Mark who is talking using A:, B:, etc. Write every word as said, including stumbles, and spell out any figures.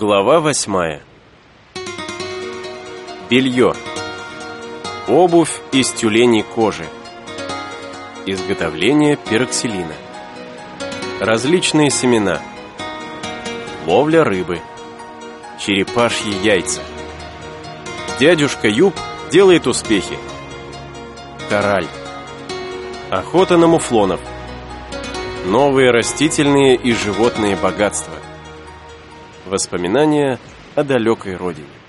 A: Глава восьмая. Белье. Обувь из тюленей кожи. Изготовление пироксилина. Различные семена. Ловля рыбы. Черепашьи яйца. Дядюшка Юп делает успехи. Кораль. Охота на муфлонов. Новые растительные и животные богатства. Воспоминания о далекой родине.